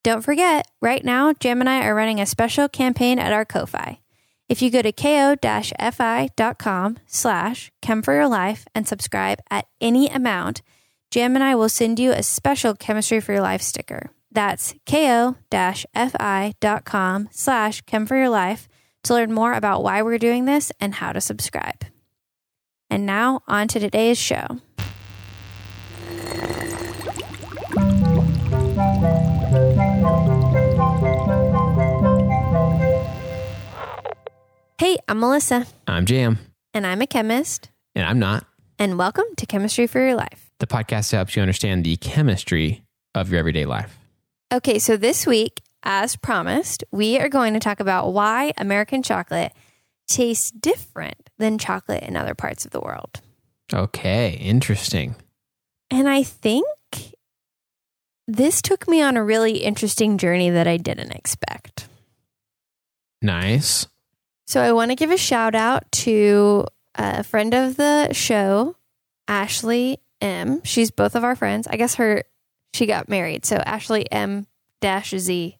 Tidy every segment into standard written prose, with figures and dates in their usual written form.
Don't forget, right now, Jam and I are running a special campaign at our Ko-Fi. If you go to ko-fi.com/chem4yourlife and subscribe at any amount, Jam and I will send you a special Chemistry for Your Life sticker. That's ko-fi.com/chem4yourlife to learn more about why we're doing this and how to subscribe. And now, on to today's show. Hey, I'm Melissa. I'm Jam. And I'm a chemist. And I'm not. And welcome to Chemistry for Your Life, The podcast that helps you understand the chemistry of your everyday life. Okay, so this week, as promised, we are going to talk about why American chocolate tastes different than chocolate in other parts of the world. Okay, interesting. And I think this took me on a really interesting journey that I didn't expect. Nice. So I want to give a shout out to a friend of the show, Ashley M. She's both of our friends. I guess she got married. So Ashley M-Z.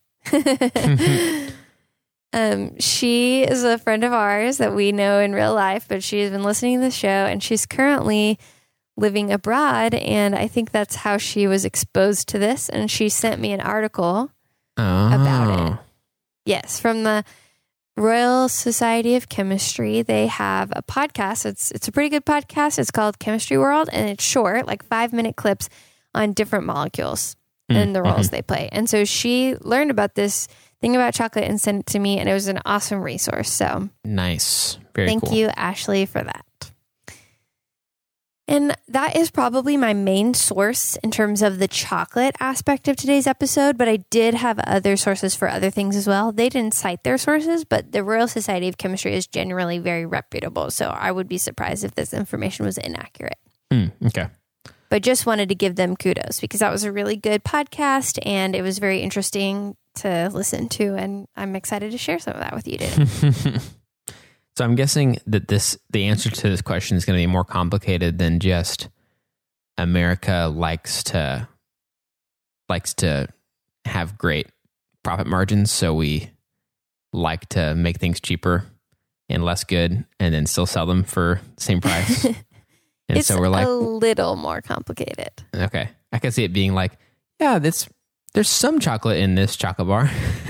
She is a friend of ours that we know in real life, but she has been listening to the show and she's currently living abroad. And I think that's how she was exposed to this. And she sent me an article about it. Yes, from the Royal Society of Chemistry. They have a podcast. It's a pretty good podcast. It's called Chemistry World, and it's short, like 5-minute clips on different molecules and the roles they play. And so she learned about this thing about chocolate and sent it to me, and it was an awesome resource. So nice. Very cool. Thank you, Ashley, for that. And that is probably my main source in terms of the chocolate aspect of today's episode, but I did have other sources for other things as well. They didn't cite their sources, but the Royal Society of Chemistry is generally very reputable, so I would be surprised if this information was inaccurate. Okay. But just wanted to give them kudos because that was a really good podcast and it was very interesting to listen to, and I'm excited to share some of that with you today. So I'm guessing that the answer to this question is going to be more complicated than just America likes to have great profit margins, so we like to make things cheaper and less good and then still sell them for the same price. And it's so we're like a little more complicated. Okay. I can see it being like, yeah, there's some chocolate in this chocolate bar.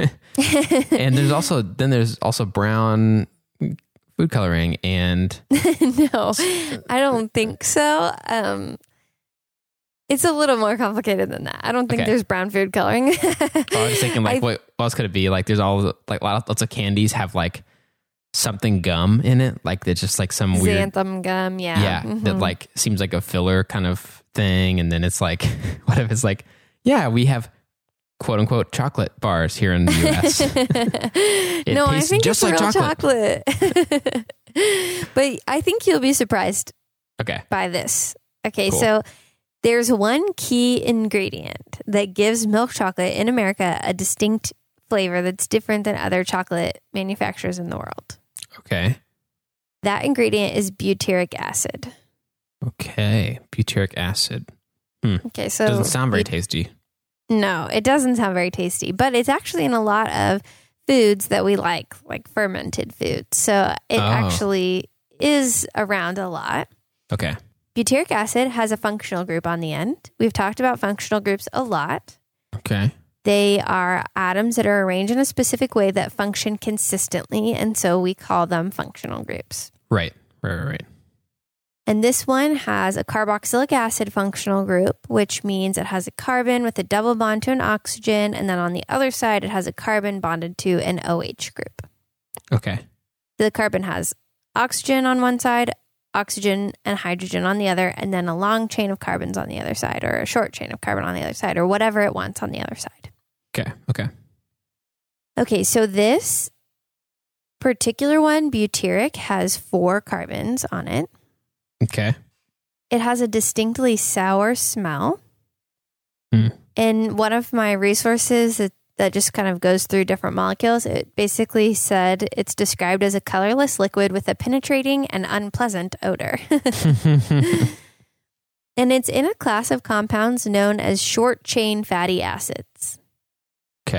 And there's also brown food coloring and no, I don't think so. It's a little more complicated than that. I don't think there's brown food coloring. I was thinking like, what else could it be? Like there's all like lots of candies have like something gum in it. Like it's just like some weird xanthan gum. Yeah. Yeah. That like seems like a filler kind of thing. And then it's like, what if it's like, yeah, we have quote unquote chocolate bars here in the US. No, I think just it's like real chocolate. But I think you'll be surprised by this. Okay, cool. So there's one key ingredient that gives milk chocolate in America a distinct flavor that's different than other chocolate manufacturers in the world. Okay. That ingredient is butyric acid. Okay, butyric acid. Okay, so doesn't sound very tasty. No, it doesn't sound very tasty, but it's actually in a lot of foods that we like fermented foods. So it actually is around a lot. Okay. Butyric acid has a functional group on the end. We've talked about functional groups a lot. Okay. They are atoms that are arranged in a specific way that function consistently, and so we call them functional groups. Right. And this one has a carboxylic acid functional group, which means it has a carbon with a double bond to an oxygen. And then on the other side, it has a carbon bonded to an OH group. Okay. The carbon has oxygen on one side, oxygen and hydrogen on the other, and then a long chain of carbons on the other side, or a short chain of carbon on the other side, or whatever it wants on the other side. Okay, so this particular one, butyric, has 4 carbons on it. Okay. It has a distinctly sour smell. And one of my resources that just kind of goes through different molecules, it basically said it's described as a colorless liquid with a penetrating and unpleasant odor. And it's in a class of compounds known as short chain fatty acids.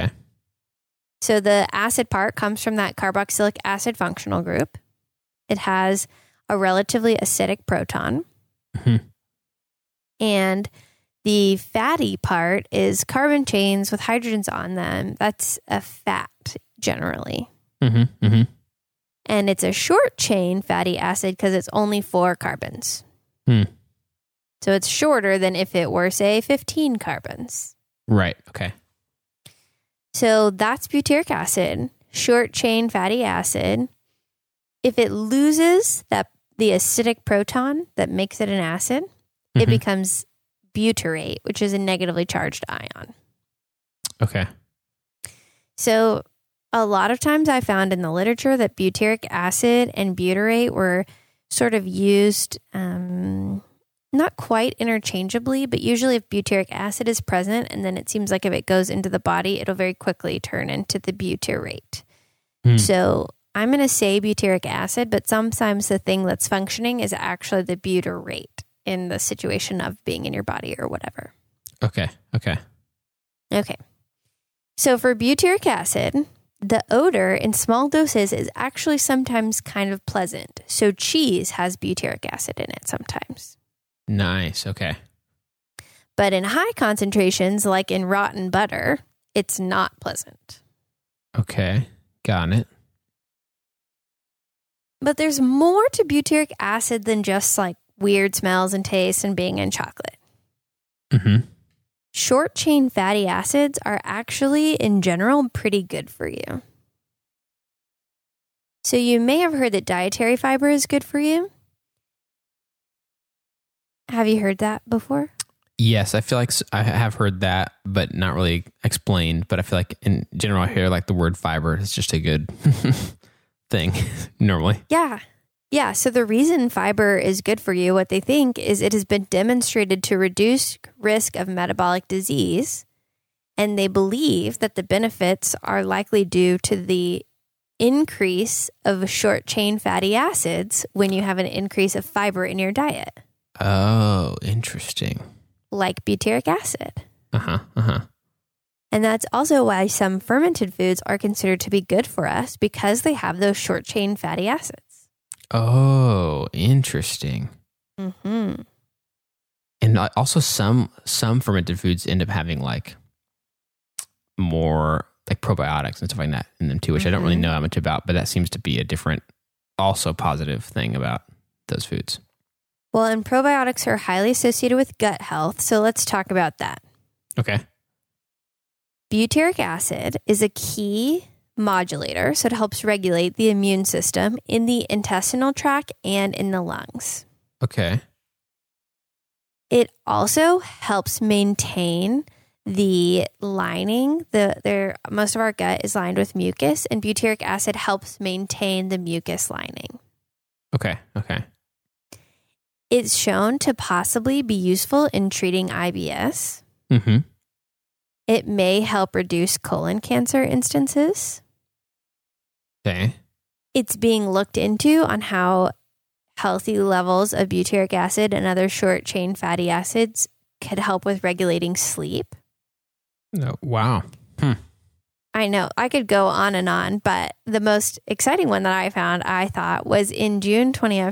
So the acid part comes from that carboxylic acid functional group. It has a relatively acidic proton. Mm-hmm. And the fatty part is carbon chains with hydrogens on them. That's a fat generally. Mm-hmm. Mm-hmm. And it's a short chain fatty acid because it's only 4 carbons. Hmm. So it's shorter than if it were, say, 15 carbons. Right. Okay. So that's butyric acid, short chain fatty acid. If it loses the acidic proton that makes it an acid, it becomes butyrate, which is a negatively charged ion. Okay. So a lot of times I found in the literature that butyric acid and butyrate were sort of used not quite interchangeably, but usually if butyric acid is present, and then it seems like if it goes into the body, it'll very quickly turn into the butyrate. So I'm going to say butyric acid, but sometimes the thing that's functioning is actually the butyrate in the situation of being in your body or whatever. Okay. Okay. Okay. So for butyric acid, the odor in small doses is actually sometimes kind of pleasant. So cheese has butyric acid in it sometimes. Nice. Okay. But in high concentrations, like in rotten butter, it's not pleasant. Okay. Got it. But there's more to butyric acid than just like weird smells and tastes and being in chocolate. Mm-hmm. Short chain fatty acids are actually, in general, pretty good for you. So you may have heard that dietary fiber is good for you. Have you heard that before? Yes, I feel like I have heard that, but not really explained. But I feel like in general, I hear like the word fiber is just a good thing normally. Yeah. Yeah. So the reason fiber is good for you, what they think is it has been demonstrated to reduce risk of metabolic disease. And they believe that the benefits are likely due to the increase of short chain fatty acids when you have an increase of fiber in your diet. Oh, interesting. Like butyric acid. Uh-huh. Uh-huh. And that's also why some fermented foods are considered to be good for us because they have those short chain fatty acids. Oh, interesting. Mm-hmm. And also some fermented foods end up having like more like probiotics and stuff like that in them too, which I don't really know that much about, but that seems to be a different, also positive thing about those foods. Well, and probiotics are highly associated with gut health, so let's talk about that. Okay. Butyric acid is a key modulator, so it helps regulate the immune system in the intestinal tract and in the lungs. Okay. It also helps maintain the lining. Most of our gut is lined with mucus, and butyric acid helps maintain the mucus lining. Okay. Okay. It's shown to possibly be useful in treating IBS. Mm-hmm. It may help reduce colon cancer instances. Okay. It's being looked into on how healthy levels of butyric acid and other short chain fatty acids could help with regulating sleep. Oh, wow. I know I could go on and on, but the most exciting one that I found, I thought, was in June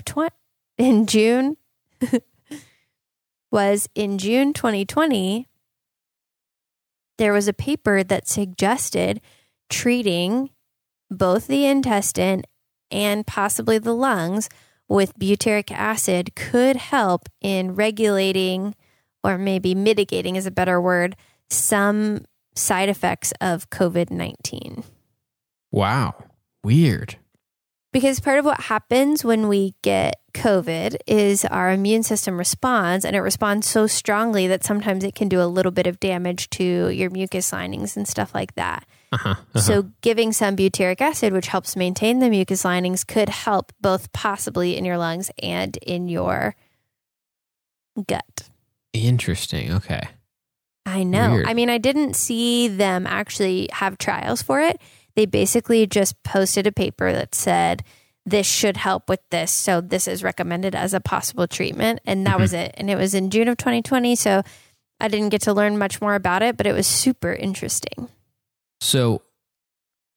2020, there was a paper that suggested treating both the intestine and possibly the lungs with butyric acid could help in regulating, or maybe mitigating is a better word, some side effects of COVID-19. Wow. Weird. Because part of what happens when we get COVID is our immune system responds, and it responds so strongly that sometimes it can do a little bit of damage to your mucus linings and stuff like that. So giving some butyric acid, which helps maintain the mucus linings, could help both possibly in your lungs and in your gut. Interesting. Okay. I know. Weird. I mean, I didn't see them actually have trials for it. They basically just posted a paper that said, this should help with this. So this is recommended as a possible treatment. And that was it. And it was in June of 2020. So I didn't get to learn much more about it, but it was super interesting. So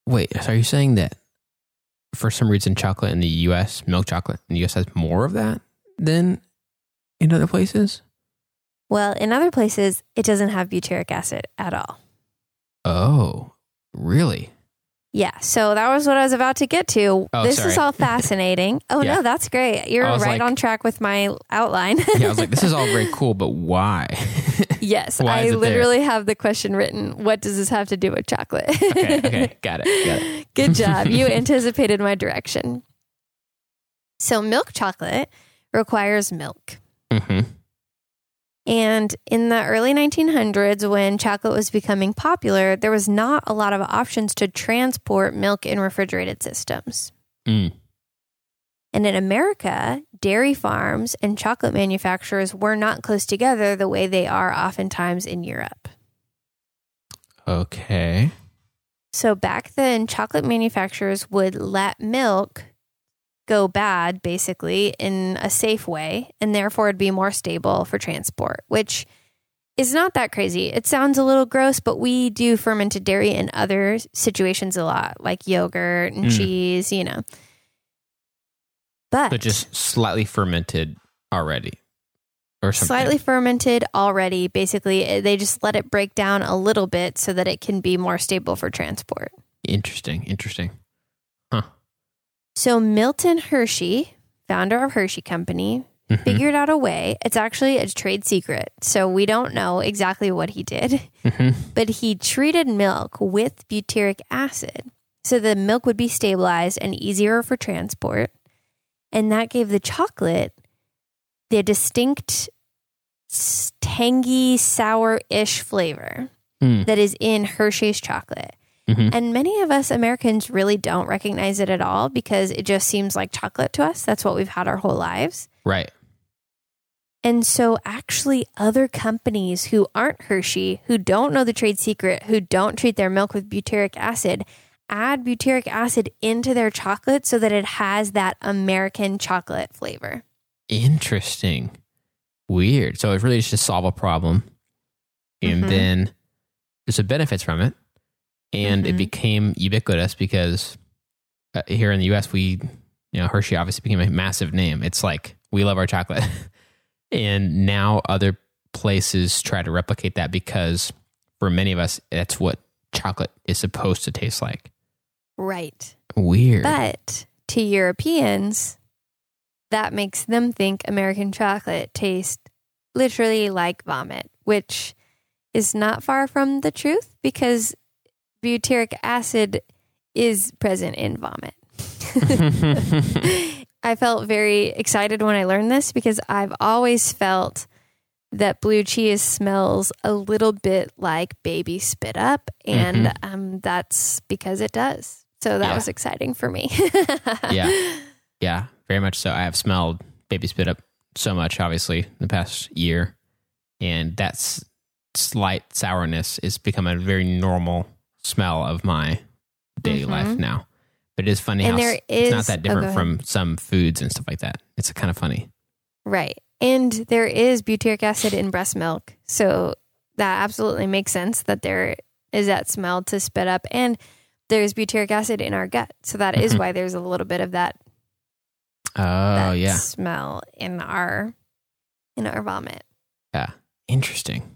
wait, so are you saying that for some reason chocolate in the U.S., milk chocolate in the U.S. has more of that than in other places? Well, in other places, it doesn't have butyric acid at all. Oh, really? Yeah, so that was what I was about to get to. Oh, this sorry. is all fascinating. Oh, Yeah. no, that's great. You're right on track with my outline. Yeah, I was like, this is all very cool, but why? Yes, Why is I it literally have the question written, what does this have to do with chocolate? Okay, got it. Good job. You anticipated my direction. So milk chocolate requires milk. Mm-hmm. And in the early 1900s, when chocolate was becoming popular, there was not a lot of options to transport milk in refrigerated systems. Mm. And in America, dairy farms and chocolate manufacturers were not close together the way they are oftentimes in Europe. Okay. So back then, chocolate manufacturers would let milk go bad, basically, in a safe way, and therefore it'd be more stable for transport, which is not that crazy. It sounds a little gross, but we do fermented dairy in other situations a lot, like yogurt and cheese, you know. But just slightly fermented already or something. Slightly fermented already. Basically, they just let it break down a little bit so that it can be more stable for transport. Interesting. Huh. So Milton Hershey, founder of Hershey Company, figured out a way. It's actually a trade secret, so we don't know exactly what he did. But he treated milk with butyric acid so the milk would be stabilized and easier for transport. And that gave the chocolate the distinct tangy, sour-ish flavor that is in Hershey's chocolate. And many of us Americans really don't recognize it at all because it just seems like chocolate to us. That's what we've had our whole lives. Right. And so actually other companies who aren't Hershey, who don't know the trade secret, who don't treat their milk with butyric acid, add butyric acid into their chocolate so that it has that American chocolate flavor. Interesting. Weird. So it really is just solve a problem. And then there's some benefits from it. And it became ubiquitous because here in the U.S., Hershey obviously became a massive name. It's like, we love our chocolate. And now other places try to replicate that because for many of us, that's what chocolate is supposed to taste like. Right. Weird. But to Europeans, that makes them think American chocolate tastes literally like vomit, which is not far from the truth because butyric acid is present in vomit. I felt very excited when I learned this because I've always felt that blue cheese smells a little bit like baby spit up, and that's because it does. So that was exciting for me. Yeah, very much so. I have smelled baby spit up so much, obviously, in the past year, and that slight sourness is become a very normal smell of my daily life now. But it is funny how it's not that different from some foods and stuff like that. It's kind of funny. Right. And there is butyric acid in breast milk. So that absolutely makes sense that there is that smell to spit up. And there's butyric acid in our gut. So that is why there's a little bit of that, smell in our vomit. Yeah. Interesting.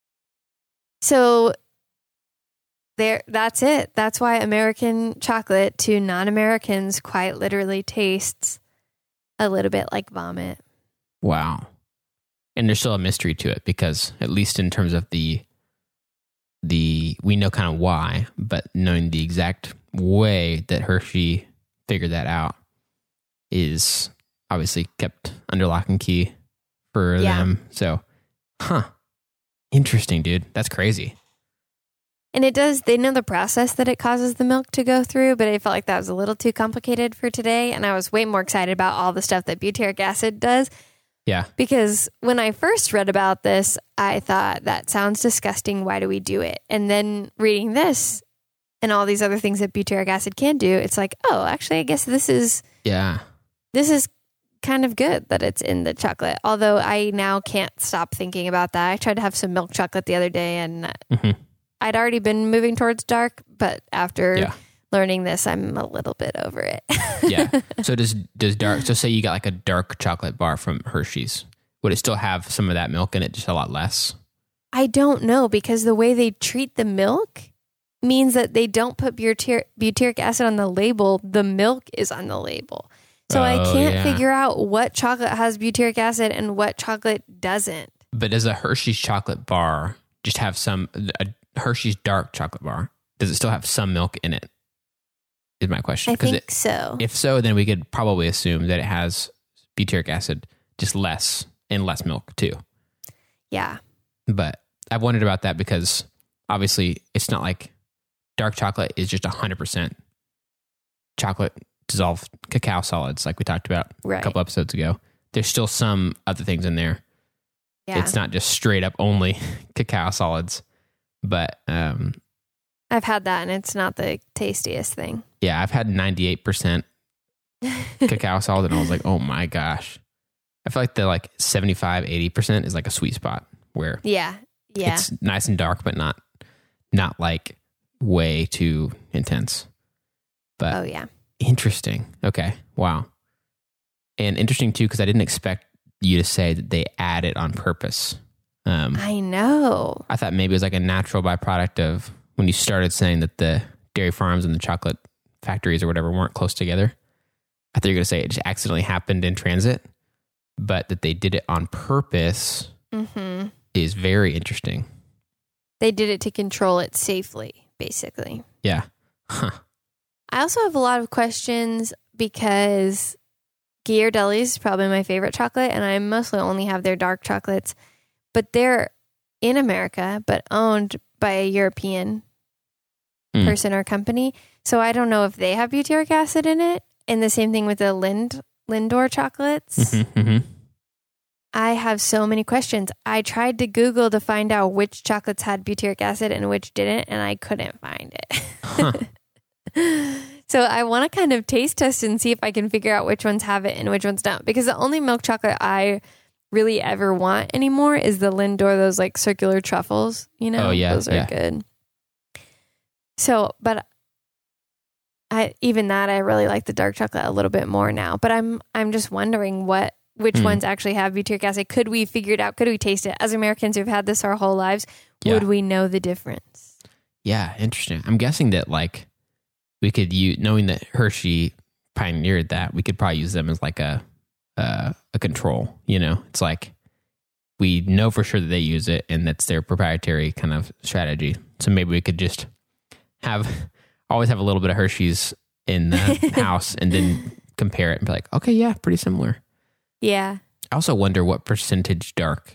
So that's it. That's why American chocolate to non-Americans quite literally tastes a little bit like vomit. Wow. And there's still a mystery to it because at least in terms of the we know kind of why, but knowing the exact way that Hershey figured that out is obviously kept under lock and key for them. So, interesting, dude. That's crazy. And they know the process that it causes the milk to go through, but I felt like that was a little too complicated for today. And I was way more excited about all the stuff that butyric acid does. Yeah. Because when I first read about this, I thought that sounds disgusting. Why do we do it? And then reading this and all these other things that butyric acid can do, it's like, oh, actually, I guess this is kind of good that it's in the chocolate. Although I now can't stop thinking about that. I tried to have some milk chocolate the other day and I'd already been moving towards dark, but after learning this, I'm a little bit over it. Yeah. So does dark, so say you got like a dark chocolate bar from Hershey's, would it still have some of that milk in it, just a lot less? I don't know, because the way they treat the milk means that they don't put butyric acid on the label. The milk is on the label. So I can't figure out what chocolate has butyric acid and what chocolate doesn't. But does a Hershey's chocolate bar just have a Hershey's dark chocolate bar, does it still have some milk in it? Is my question. I think so. If so, then we could probably assume that it has butyric acid, just less and less milk too. Yeah. But I've wondered about that because obviously it's not like dark chocolate is just 100% chocolate dissolved cacao solids like we talked about a couple episodes ago. There's still some other things in there. Yeah. It's not just straight up only cacao solids. But I've had that and it's not the tastiest thing. Yeah, I've had 98% cacao solid and I was like, oh my gosh. I feel like the like 75, 80% is like a sweet spot where it's nice and dark, but not like way too intense. But interesting. Okay. Wow. And interesting too, because I didn't expect you to say that they add it on purpose. I know. I thought maybe it was like a natural byproduct of when you started saying that the dairy farms and the chocolate factories or whatever weren't close together. I thought you were going to say it just accidentally happened in transit, but that they did it on purpose is very interesting. They did it to control it safely, basically. Yeah. Huh. I also have a lot of questions because Ghirardelli's is probably my favorite chocolate, and I mostly only have their dark chocolates, but they're in America, but owned by a European person or company. So I don't know if they have butyric acid in it. And the same thing with the Lindor chocolates. I have so many questions. I tried to Google to find out which chocolates had butyric acid and which didn't, and I couldn't find it. Huh. So I want to kind of taste test and see if I can figure out which ones have it and which ones don't. Because the only milk chocolate I really ever want anymore is the Lindor, those like circular truffles, you know? Oh, yeah. Those are good. So, but I really like the dark chocolate a little bit more now. But I'm just wondering which ones actually have butyric acid. Could we figure it out? Could we taste it? As Americans who've had this our whole lives, would we know the difference? Yeah, interesting. I'm guessing that like we could use, knowing that Hershey pioneered that, we could probably use them as like a control, you know? It's like we know for sure that they use it and that's their proprietary kind of strategy. So maybe we could just always have a little bit of Hershey's in the house and then compare it and be like, okay, yeah, pretty similar. Yeah. I also wonder what percentage dark,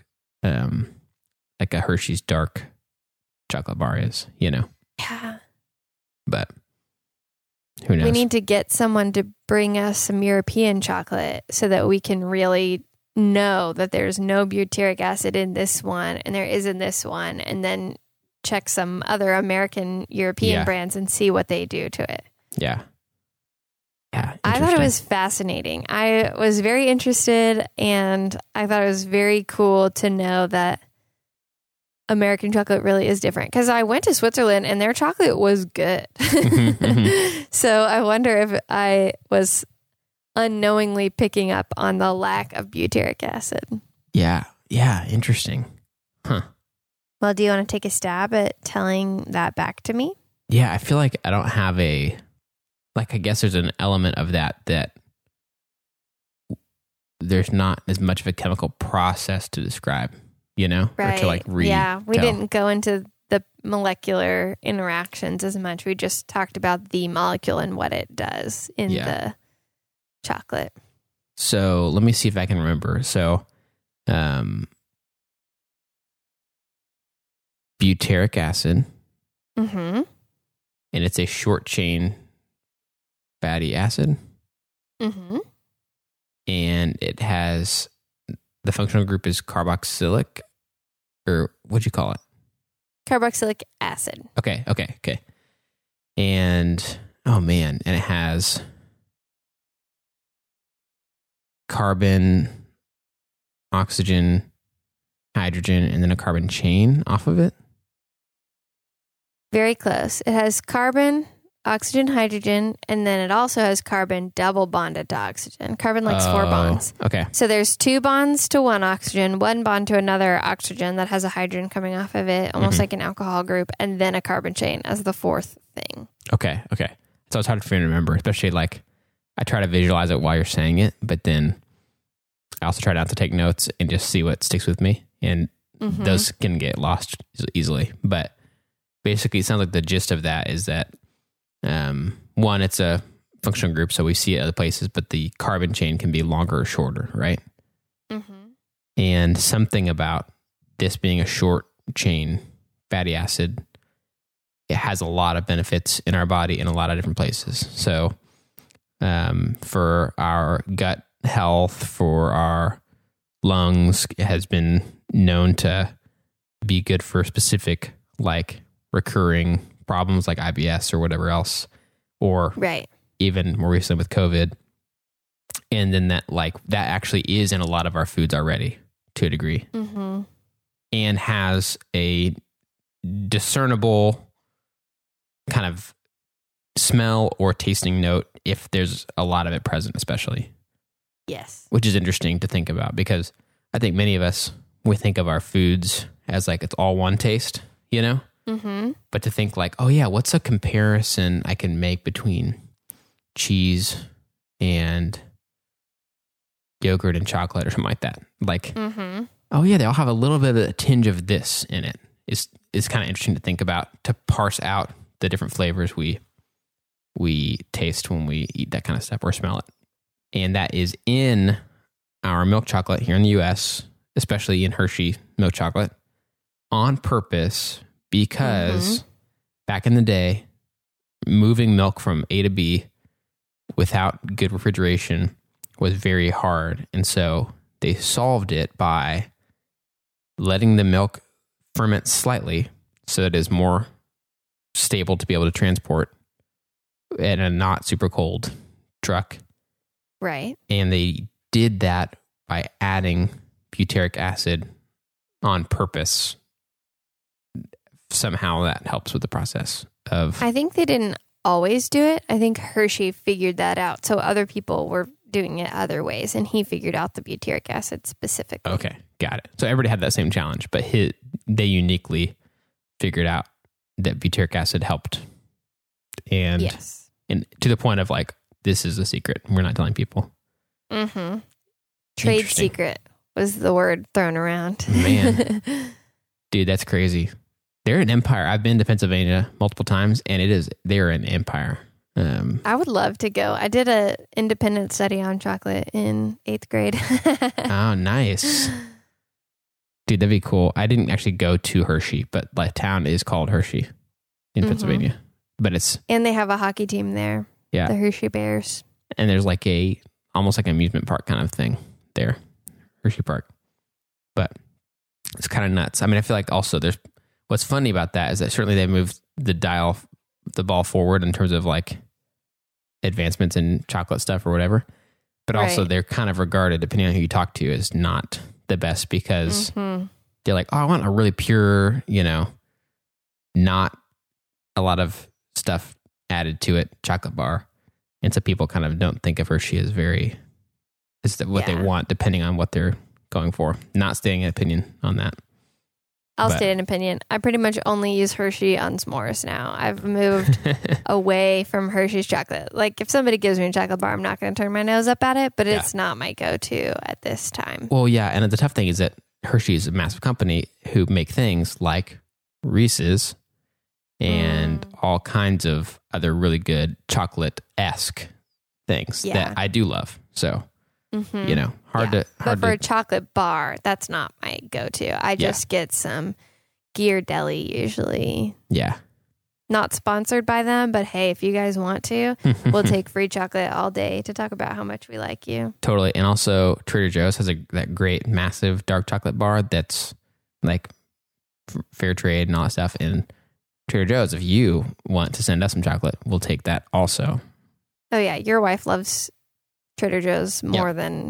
like a Hershey's dark chocolate bar is, you know? Yeah. But who knows? We need to get someone to bring us some European chocolate so that we can really know that there's no butyric acid in this one and there is in this one, and then check some other American European brands and see what they do to it. Yeah. Yeah. I thought it was fascinating. I was very interested, and I thought it was very cool to know that American chocolate really is different, because I went to Switzerland and their chocolate was good. So I wonder if I was unknowingly picking up on the lack of butyric acid. Yeah. Yeah. Interesting. Huh. Well, do you want to take a stab at telling that back to me? Yeah. I feel like I don't have I guess there's an element of that there's not as much of a chemical process to describe, you know? Right. Or to like read. Yeah. We didn't go into the molecular interactions as much. We just talked about the molecule and what it does in the chocolate. So let me see if I can remember. So, butyric acid. Mm-hmm. And it's a short chain fatty acid. Mm-hmm. And it has, the functional group is carboxylic, or what'd you call it? Carboxylic acid. Okay. And, oh man, and it has carbon, oxygen, hydrogen, and then a carbon chain off of it. Very close. It has carbon, oxygen, hydrogen, and then it also has carbon double bonded to oxygen. Carbon likes 4 bonds. Okay. So there's 2 bonds to one oxygen, 1 bond to another oxygen that has a hydrogen coming off of it, almost like an alcohol group, and then a carbon chain as the 4th thing. Okay. So it's hard for me to remember, especially like I try to visualize it while you're saying it, but then I also try not to take notes and just see what sticks with me. And those can get lost easily. But basically, it sounds like the gist of that is that one, it's a functional group, so we see it other places, but the carbon chain can be longer or shorter, right? And something about this being a short chain fatty acid, it has a lot of benefits in our body in a lot of different places. So for our gut health, for our lungs, it has been known to be good for specific like recurring problems like IBS or whatever else, or even more recently with COVID. And then that actually is in a lot of our foods already to a degree, and has a discernible kind of smell or tasting note if there's a lot of it present, especially. Yes. Which is interesting to think about, because I think many of us, we think of our foods as like it's all one taste, you know? But to think like, oh yeah, what's a comparison I can make between cheese and yogurt and chocolate or something like that? Like, oh yeah, they all have a little bit of a tinge of this in it. It's kind of interesting to think about, to parse out the different flavors we taste when we eat that kind of stuff or smell it. And that is in our milk chocolate here in the US, especially in Hershey milk chocolate, on purpose, because back in the day, moving milk from A to B without good refrigeration was very hard. And so they solved it by letting the milk ferment slightly so that it is more stable to be able to transport in a not super cold truck. Right. And they did that by adding butyric acid on purpose. Somehow that helps with the process of... I think they didn't always do it. I think Hershey figured that out. So other people were doing it other ways, and he figured out the butyric acid specifically. Okay, got it. So everybody had that same challenge, but they uniquely figured out that butyric acid helped. And, yes. And to the point of like, this is a secret. We're not telling people. Trade secret was the word thrown around. Man. Dude, that's crazy. They're an empire. I've been to Pennsylvania multiple times, and they're an empire. I would love to go. I did an independent study on chocolate in 8th grade. Oh, nice. Dude, that'd be cool. I didn't actually go to Hershey, but the town is called Hershey in Pennsylvania. But and they have a hockey team there. Yeah. The Hershey Bears. And there's like almost like an amusement park kind of thing there. Hershey Park. But it's kind of nuts. I mean, I feel like also what's funny about that is that certainly they moved the ball forward in terms of like advancements in chocolate stuff or whatever. But also they're kind of regarded, depending on who you talk to, as not the best, because they're like, oh, I want a really pure, not a lot of stuff added to it chocolate bar. And so people kind of don't think of Hershey as what they want, depending on what they're going for. Not stating an opinion on that. I'll state an opinion. I pretty much only use Hershey on s'mores now. I've moved away from Hershey's chocolate. Like, if somebody gives me a chocolate bar, I'm not going to turn my nose up at it, but it's not my go-to at this time. Well, yeah, and the tough thing is that Hershey is a massive company who make things like Reese's and all kinds of other really good chocolate-esque things that I do love. So, hard to... But for a chocolate bar, that's not my go-to. I just get some Ghirardelli usually. Yeah. Not sponsored by them, but hey, if you guys want to, we'll take free chocolate all day to talk about how much we like you. Totally. And also Trader Joe's has that great, massive dark chocolate bar that's like fair trade and all that stuff. And Trader Joe's, if you want to send us some chocolate, we'll take that also. Oh yeah, your wife loves Trader Joe's more than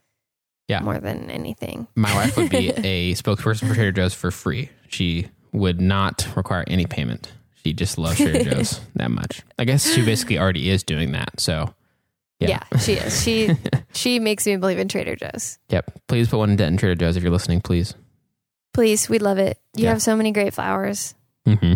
anything. My wife would be a spokesperson for Trader Joe's for free. She would not require any payment. She just loves Trader Joe's that much. I guess she basically already is doing that. So, yeah, she is. She makes me believe in Trader Joe's. Yep. Please put one in Denton Trader Joe's if you're listening, please. Please, we'd love it. You have so many great flowers. Mm-hmm.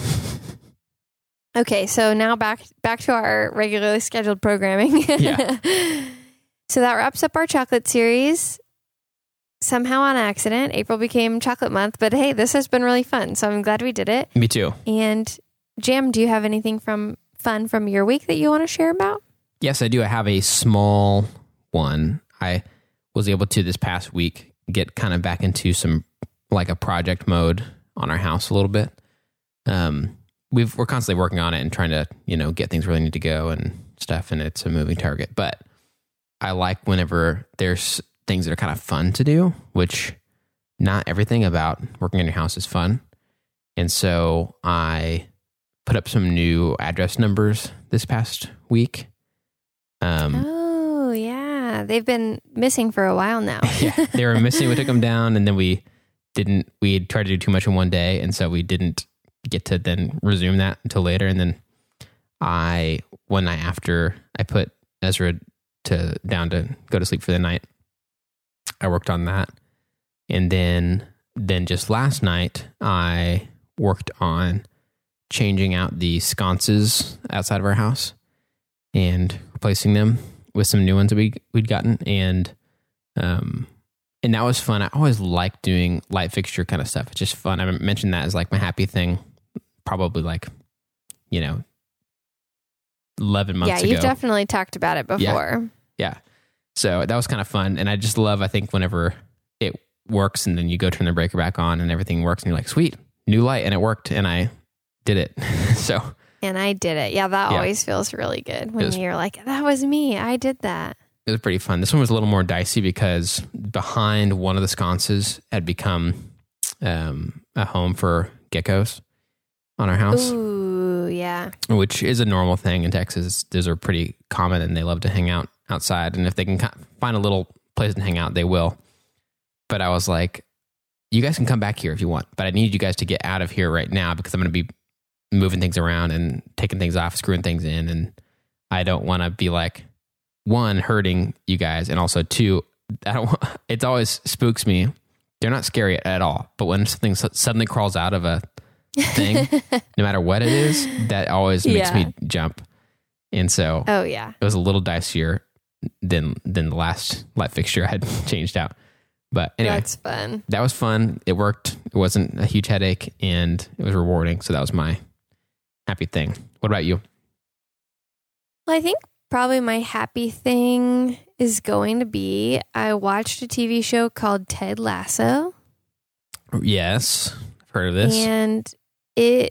Okay, so now back to our regularly scheduled programming. Yeah. So that wraps up our chocolate series. Somehow on accident, April became chocolate month, but hey, this has been really fun. So I'm glad we did it. Me too. And Jam, do you have anything fun from your week that you want to share about? Yes, I do. I have a small one. I was able to this past week get kind of back into some like a project mode on our house a little bit. We're constantly working on it and trying to, get things where they need to go and stuff. And it's a moving target, but I like whenever there's things that are kind of fun to do, which not everything about working in your house is fun. And so I put up some new address numbers this past week. Oh yeah. They've been missing for a while now. Yeah, they were missing. We took them down and then we had tried to do too much in one day. And so we didn't get to then resume that until later. And then one night after I put Ezra down to go to sleep for the night, I worked on that. And then just last night, I worked on changing out the sconces outside of our house and replacing them with some new ones that we'd gotten. And that was fun. I always like doing light fixture kind of stuff. It's just fun. I mentioned that as like my happy thing, probably 11 months ago. Yeah, you've definitely talked about it before. Yeah. So that was kind of fun. And I just love, I think, whenever it works and then you go turn the breaker back on and everything works and you're like, sweet, new light. And it worked and I did it. And I did it. Yeah, that always feels really good when you're like, that was me. I did that. It was pretty fun. This one was a little more dicey because behind one of the sconces had become a home for geckos on our house. Ooh, yeah. Which is a normal thing in Texas. Those are pretty common and they love to hang out outside. And if they can find a little place to hang out, they will. But I was like, you guys can come back here if you want, but I need you guys to get out of here right now because I'm going to be moving things around and taking things off, screwing things in. And I don't want to be like, one, hurting you guys. And also two, it always spooks me. They're not scary at all. But when something suddenly crawls out of a thing, no matter what it is, that always makes me jump. And so it was a little dicier than the last light fixture I had changed out. But anyway, that's fun. That was fun. It worked. It wasn't a huge headache and it was rewarding. So that was my happy thing. What about you? Well, I think probably my happy thing is going to be I watched a TV show called Ted Lasso. Yes, I've heard of this. And it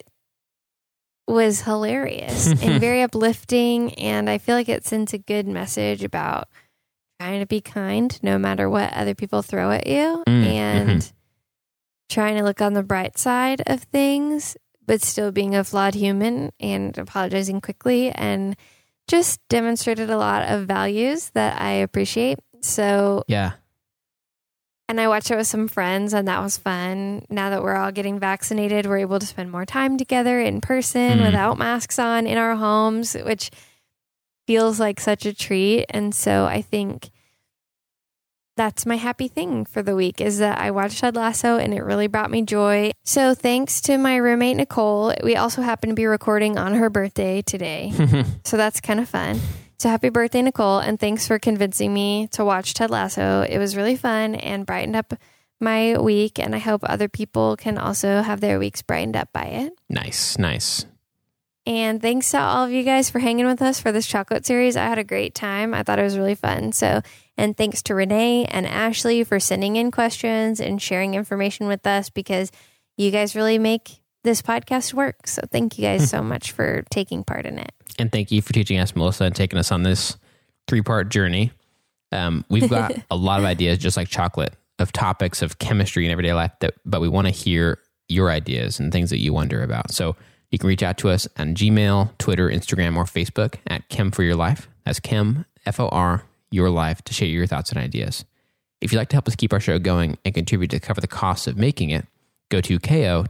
was hilarious and very uplifting. And I feel like it sends a good message about trying to be kind no matter what other people throw at you and trying to look on the bright side of things, but still being a flawed human and apologizing quickly, and just demonstrated a lot of values that I appreciate. So, yeah. And I watched it with some friends and that was fun. Now that we're all getting vaccinated, we're able to spend more time together in person without masks on in our homes, which feels like such a treat. And so I think that's my happy thing for the week is that I watched Ted Lasso and it really brought me joy. So thanks to my roommate, Nicole. We also happen to be recording on her birthday today. So that's kind of fun. So happy birthday, Nicole. And thanks for convincing me to watch Ted Lasso. It was really fun and brightened up my week. And I hope other people can also have their weeks brightened up by it. Nice, nice. And thanks to all of you guys for hanging with us for this chocolate series. I had a great time. I thought it was really fun. And thanks to Renee and Ashley for sending in questions and sharing information with us because you guys really make this podcast work. So thank you guys so much for taking part in it. And thank you for teaching us, Melissa, and taking us on this 3-part journey. We've got a lot of ideas, just like chocolate, of topics of chemistry in everyday life, but we want to hear your ideas and things that you wonder about. So you can reach out to us on Gmail, Twitter, Instagram, or Facebook at Chem for Your Life. That's Chem, FOR, Your Life, to share your thoughts and ideas. If you'd like to help us keep our show going and contribute to cover the costs of making it, go to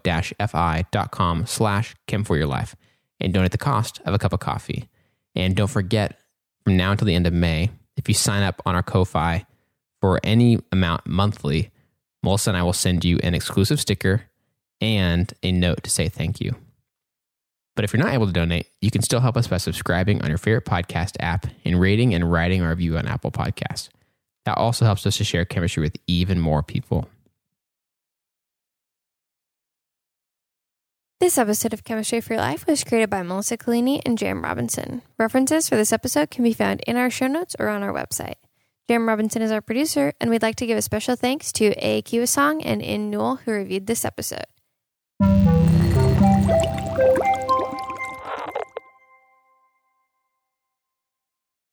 ko-fi.com/chem4yourlife and donate the cost of a cup of coffee. And don't forget, from now until the end of May, if you sign up on our Ko-Fi for any amount monthly, Melissa and I will send you an exclusive sticker and a note to say thank you. But if you're not able to donate, you can still help us by subscribing on your favorite podcast app and rating and writing a review on Apple Podcasts. That also helps us to share chemistry with even more people. This episode of Chemistry for Your Life was created by Melissa Collini and J.M. Robinson. References for this episode can be found in our show notes or on our website. J.M. Robinson is our producer, and we'd like to give a special thanks to A. Kiwasong and In Newell, who reviewed this episode.